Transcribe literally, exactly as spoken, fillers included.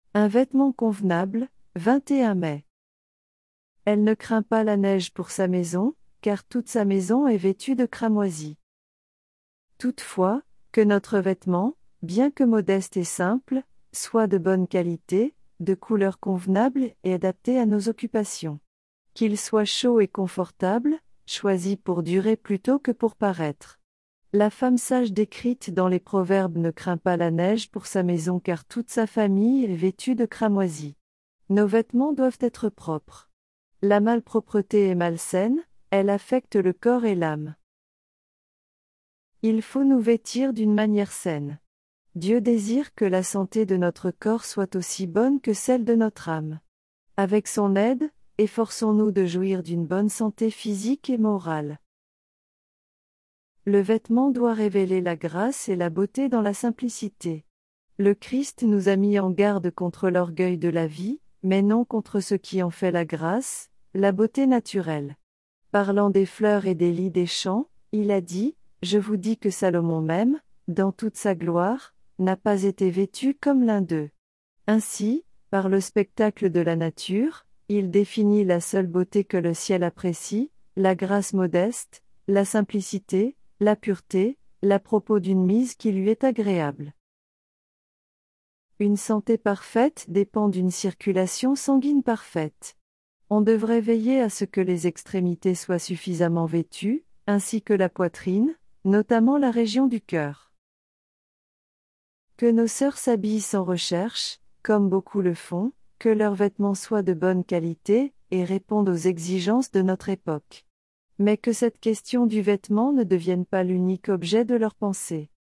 Un vêtement convenable, vingt et un mai. Elle ne craint pas la neige pour sa maison, car toute sa maison est vêtue de cramoisi. Toutefois, que notre vêtement, bien que modeste et simple, soit de bonne qualité, de couleur convenable et adapté à nos occupations. Qu'il soit chaud et confortable, choisi pour durer plutôt que pour paraître. La femme sage décrite dans les Proverbes ne craint pas la neige pour sa maison car toute sa famille est vêtue de cramoisi. Nos vêtements doivent être propres. La malpropreté est malsaine, elle affecte le corps et l'âme. Il faut nous vêtir d'une manière saine. Dieu désire que la santé de notre corps soit aussi bonne que celle de notre âme. Avec son aide, efforçons-nous de jouir d'une bonne santé physique et morale. Le vêtement doit révéler la grâce et la beauté dans la simplicité. Le Christ nous a mis en garde contre l'orgueil de la vie, mais non contre ce qui en fait la grâce, la beauté naturelle. Parlant des fleurs et des lys des champs, il a dit, « Je vous dis que Salomon même, dans toute sa gloire, n'a pas été vêtu comme l'un d'eux. » Ainsi, par le spectacle de la nature, il définit la seule beauté que le ciel apprécie, la grâce modeste, la simplicité, la pureté, l'à propos d'une mise qui lui est agréable. Une santé parfaite dépend d'une circulation sanguine parfaite. On devrait veiller à ce que les extrémités soient suffisamment vêtues, ainsi que la poitrine, notamment la région du cœur. Que nos sœurs s'habillent sans recherche, comme beaucoup le font, que leurs vêtements soient de bonne qualité, et répondent aux exigences de notre époque. Mais que cette question du vêtement ne devienne pas l'unique objet de leur pensée.